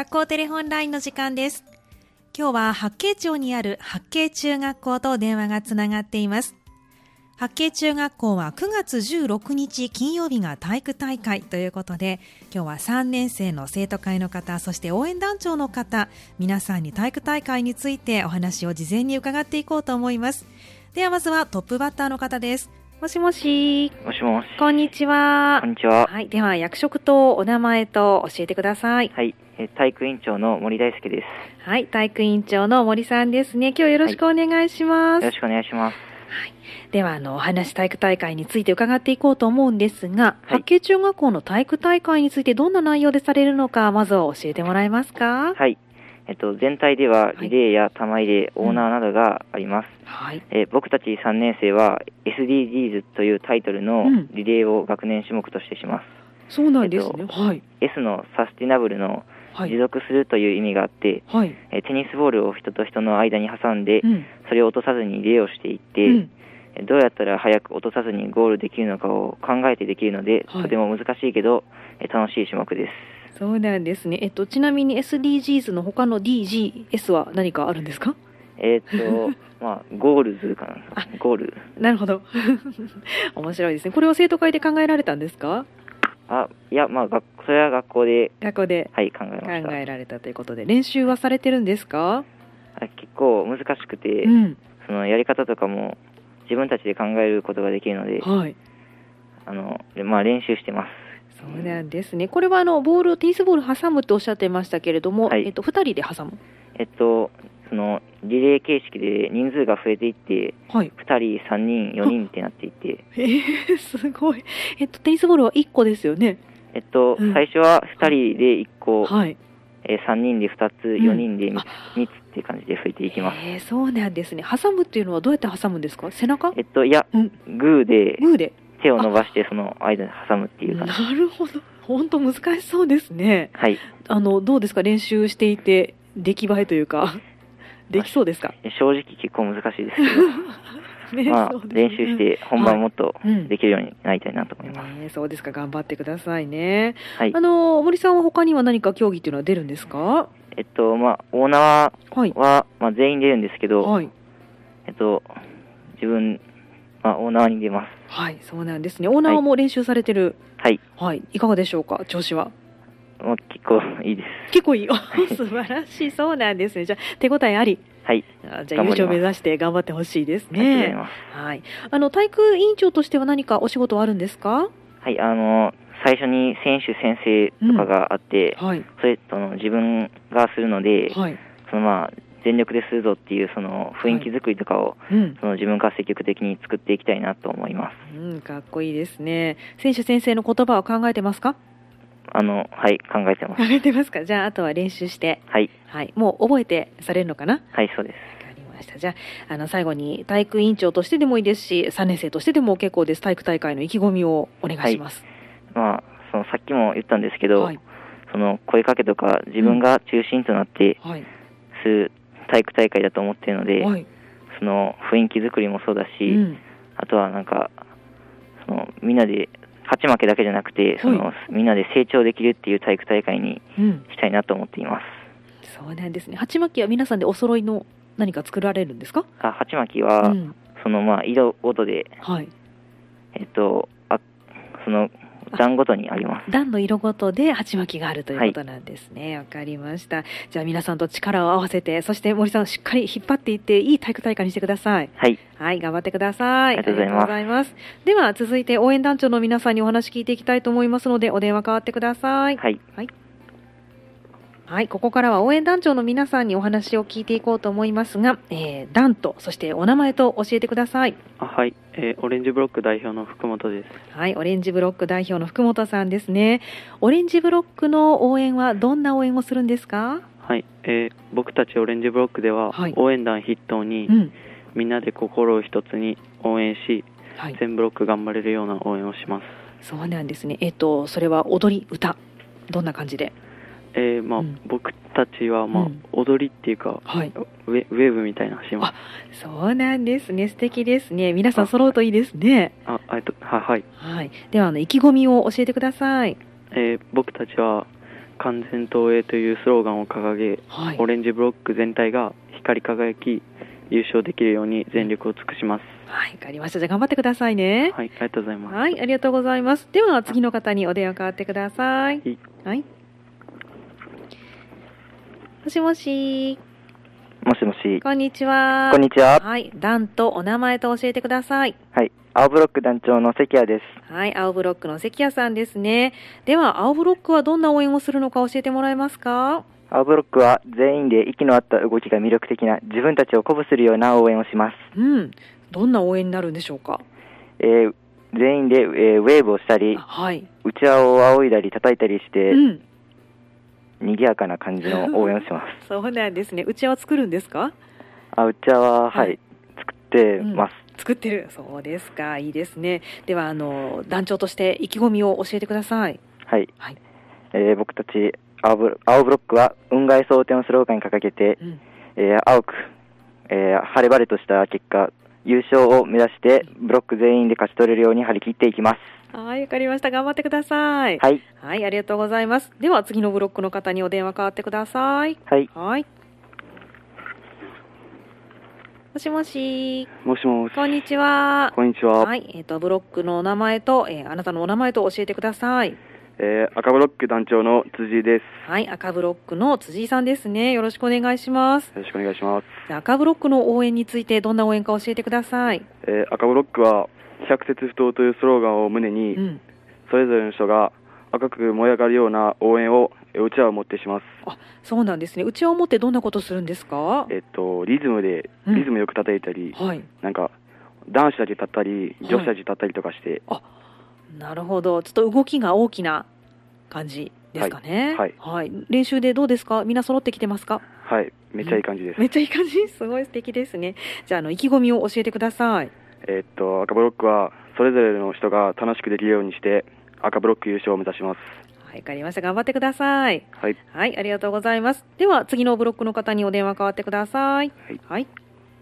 学校テレホンラインの時間です。今日は八景町にある八景中学校と電話がつながっています。八景中学校は9月16日金曜日が体育大会ということで、今日は3年生の生徒会の方、そして応援団長の方、皆さんに体育大会についてお話を事前に伺っていこうと思います。ではまずはトップバッターの方です。もしもし。 もしもし。 こんにちは。 こんにちは。 はい。では役職とお名前と教えてください。 はい。体育委員長の森大輔です。 はい。体育委員長の森さんですね。今日よろしくお願いします。 よろしくお願いします。 はい。ではお話体育大会について伺っていこうと思うんですが、八景中学校の体育大会についてどんな内容でされるのか、まずは教えてもらえますか？ はい。全体ではリレーや玉入れ、オーナーなどがあります。 はい。 僕たち3年生は SDGs というタイトルのリレーを学年種目としてします。 そうなんですね。はい。 S のサスティナブルの持続するという意味があって、 はい。 テニスボールを人と人の間に挟んで、それを落とさずにリレーをしていって、どうやったら早く落とさずにゴールできるのかを考えてできるので、とても難しいけど、楽しい種目です。 そうなんですね。ちなみに SDGs の他の DGS は何かあるんですか？ ゴールズかな。ゴール。 なるほど。面白いですね。これは生徒会で考えられたんですか？ いや、それは学校で。はい、考えました。 考えられたということで、練習はされてるんですか？ 結構難しくて、そのやり方とかも自分たちで考えることができるので、 はい。 練習してます。 そうなんですね。これはテニスボール挟むとおっしゃってましたけれども、2人で挟む？ そのリレー形式で人数が増えていって、2人、3人、4人ってなっていて。 すごい。テニスボールは1個ですよね。 最初は2人で1個、3人で2つ、4人で3つっていう感じで増えていきます。 そうなんですね。挟むっていうのはどうやって挟むんですか？背中？ いや、グーで手を伸ばしてその間に挟むっていう感じ。 なるほど。本当難しそうですね。 はい。 どうですか？練習していて出来栄えというかできそうですか？ 正直結構難しいですけど練習して本番もっとできるようになりたいなと思います。 そうですか。頑張ってくださいね。 はい。 森さんは他には何か競技っていうのは出るんですか？ オーナーは、全員出るんですけど、自分オーナーに出ます。 はい、そうなんですね。オーナーも練習されてる。 はい。 はい。いかがでしょうか？調子は。 結構いいです。 結構いい。素晴らしい。そうなんですね。じゃあ手応えあり。 はい。 じゃあ優勝目指して頑張ってほしいですね。 ありがとうございます。 はい。体育委員長としては何かお仕事はあるんですか？ はい。最初に選手先生とかがあって、それと自分がするので、全力でするぞっていうその雰囲気作りとかを、その自分から積極的に作っていきたいなと思います。 かっこいいですね。選手先生の言葉は考えてますか？ はい、考えてます。 考えてますか？じゃああとは練習して。 はい。 はい。もう覚えてされるのかな？ はい、そうです。 わかりました。じゃあ最後に体育委員長としてでもいいですし、3年生としてでも結構です。体育大会の意気込みをお願いします。 はい。そのさっきも言ったんですけど、その声かけとか自分が中心となってする体育大会だと思っているので、その雰囲気作りもそうだし、あとはそのみんなで勝ち負けだけじゃなくて、みんなで成長できるっていう体育大会にしたいなと思っています。 そうなんですね。鉢巻きは皆さんでお揃いの何か作られるんですか？ 鉢巻きは、その色ごとで、その段ごとにあります。 段の色ごとで鉢巻きがあるということなんですね。わかりました。じゃあ皆さんと力を合わせて、そして森さんしっかり引っ張っていっていい体育大会にしてください。 はい。 はい、頑張ってください。 ありがとうございます。 では続いて応援団長の皆さんにお話聞いていきたいと思いますので、お電話代わってください。 はい。 はい、ここからは応援団長の皆さんにお話を聞いていこうと思いますが、団とそしてお名前と教えてください。 はい、オレンジブロック代表の福本です。 はい、オレンジブロック代表の福本さんですね。オレンジブロックの応援はどんな応援をするんですか？ はい、僕たちオレンジブロックでは、応援団筆頭に、みんなで心を一つに応援し、全ブロック頑張れるような応援をします。 そうなんですね。それは踊り、歌、どんな感じで？ 僕たちは、踊りっていうか、ウェーブみたいなのします。 そうなんですね。素敵ですね。皆さん揃うといいですね。 はい。 はい。では意気込みを教えてください。 僕たちは完全投影というスローガンを掲げ、オレンジブロック全体が光り輝き優勝できるように全力を尽くします。 はい、わかりました。じゃあ頑張ってくださいね。 はい、ありがとうございます。 はい、ありがとうございます。では次の方にお電話代わってください。はい。もしもし。 もしもし。 こんにちは。 こんにちは。 はい、団とお名前と教えてください。 はい、青ブロック団長の関谷です。 はい、青ブロックの関谷さんですね。では青ブロックはどんな応援をするのか教えてもらえますか？ 青ブロックは全員で息の合った動きが魅力的な自分たちを鼓舞するような応援をします。 どんな応援になるんでしょうか？ 全員で、ウェーブをしたり、うちわを仰いだり叩いたりして、賑やかな感じの応援をします。 そうなんですね。うちわ作るんですか？ うちわは、作ってます。 作ってる。そうですか。いいですね。では団長として意気込みを教えてください。 はい。僕たち青ブロックは雲外蒼天をスローガンに掲げて、青く、晴れ晴れとした結果優勝を目指してブロック全員で勝ち取れるように張り切っていきます。 はい、わかりました。頑張ってください。 はい。 はい、ありがとうございます。では次のブロックの方にお電話代わってください。 はい。 はい。もしもし。 もしもし。 こんにちは。 こんにちは。 はい。ブロックのお名前と、あなたのお名前と教えてください。 赤ブロック団長の辻です。 はい、赤ブロックの辻さんですね。よろしくお願いします。 よろしくお願いします。 赤ブロックの応援についてどんな応援か教えてください。 赤ブロックは百節不当というスローガンを胸に、それぞれの人が赤く燃え上がるような応援をうちわを持ってします。 そうなんですね。うちわを持ってどんなことするんですか？ リズムよく叩いたり、なんか男子たち立ったり女子たち立ったりとかして、 なるほど。ちょっと動きが大きな感じですかね。はい。練習でどうですか？みんな揃ってきてますか？ はい、めっちゃいい感じです。 めっちゃいい感じ。すごい素敵ですね。じゃあ意気込みを教えてください。 赤ブロックはそれぞれの人が楽しくできるようにして赤ブロック優勝を目指します。 はい、わかりました。頑張ってください。 はい。 はい、ありがとうございます。では次のブロックの方にお電話代わってください。はい。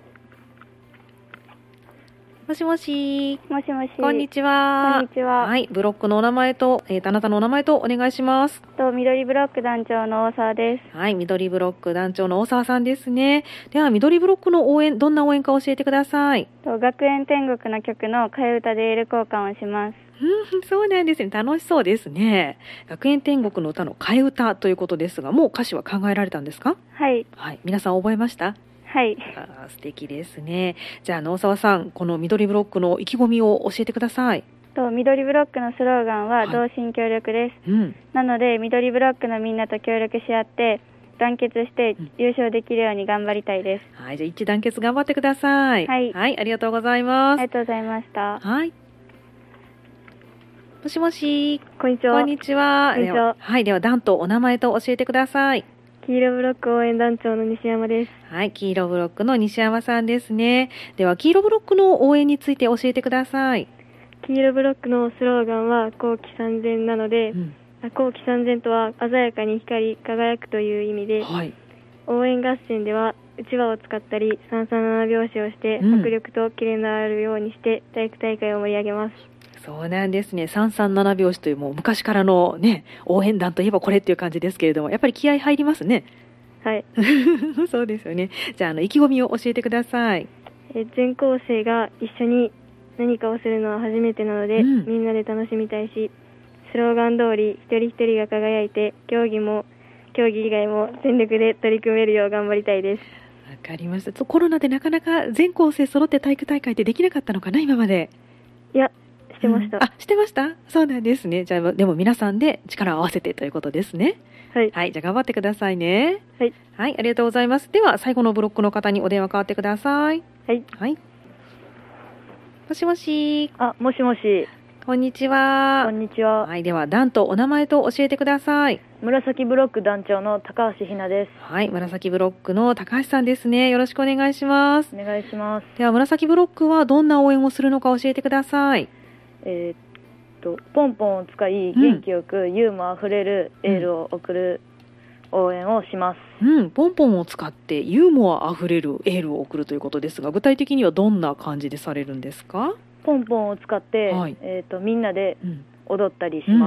もしもし。 もしもし。 こんにちは。 こんにちは。 はい、ブロックのお名前と、あなたのお名前とお願いします。 緑ブロック団長の大沢です。 はい、緑ブロック団長の大沢さんですね。では、緑ブロックの応援、どんな応援か教えてください。 学園天国の曲の替え歌でエール交換をします。 そうなんですね。楽しそうですね。学園天国の歌の替え歌ということですが、もう歌詞は考えられたんですか？ はい。 はい、皆さん覚えました？ はい。 素敵ですね。じゃあ、大沢さん、この緑ブロックの意気込みを教えてください。 緑ブロックのスローガンは同心協力です。なので、緑ブロックのみんなと協力し合って、団結して優勝できるように頑張りたいです。 はい、じゃあ一致団結頑張ってください。 はい。 はい、ありがとうございます。 ありがとうございました。 はい。もしもし。 こんにちは。 こんにちは。はい、では団とお名前と教えてください。 黄色ブロック応援団長の西山です。 はい、黄色ブロックの西山さんですね。では、黄色ブロックの応援について教えてください。 黄色ブロックのスローガンは後期三千なので、後期三千とは鮮やかに光り輝くという意味で、応援合戦ではうちわを使ったり337拍子をして迫力とキレのあるようにして体育大会を盛り上げます。 そうなんですね。337拍子というもう昔からのね、応援団といえばこれっていう感じですけれども、やっぱり気合入りますね。 はい。 そうですよね。じゃあ、意気込みを教えてください。 全校生が一緒に何かをするのは初めてなので、みんなで楽しみたいし、スローガン通り一人一人が輝いて、競技以外も全力で取り組めるよう頑張りたいです。 わかりました。コロナでなかなか全校生揃って体育大会ってできなかったのかな、今まで。 いや、してました。 してました？そうなんですね。じゃあ、でも皆さんで力を合わせてということですね。 はい。 はい。じゃあ頑張ってくださいね。 はい。 はい。ありがとうございます。では、最後のブロックの方にお電話代わってください。 はい。 はい。もしもし。 もしもし。 こんにちは。 こんにちは。 はい。では、団とお名前と教えてください。 紫ブロック団長の高橋ひなです。 はい。紫ブロックの高橋さんですね。よろしくお願いします。 お願いします。 では、紫ブロックはどんな応援をするのか教えてください。 ポンポンを使い元気よくユーモアあふれるエールを送る応援をします。 ポンポンを使ってユーモアあふれるエールを送るということですが、具体的にはどんな感じでされるんですか？ ポンポンを使って、みんなで踊ったりします。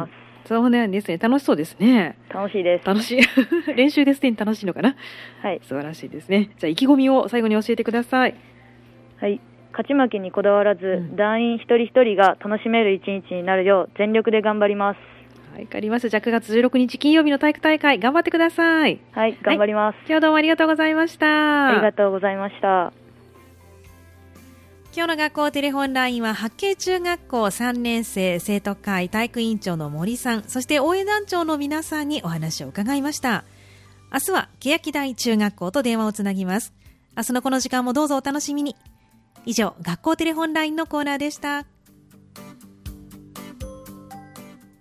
そうなんですね。楽しそうですね。 楽しいです。 楽しい。練習ですでに楽しいのかな。 はい。 素晴らしいですね。じゃあ意気込みを最後に教えてください。 はい。勝ち負けにこだわらず、団員一人一人が楽しめる一日になるよう全力で頑張ります。 はい、わかりました。じゃあ9月16日金曜日の体育大会頑張ってください。 はい、頑張ります。 今日はどうもありがとうございました。 ありがとうございました。 今日の学校テレホンラインは八景中学校3年生生徒会体育委員長の森さん、そして応援団長の皆さんにお話を伺いました。明日は欅台中学校と電話をつなぎます。明日のこの時間もどうぞお楽しみに。以上、学校テレホンラインのコーナーでした。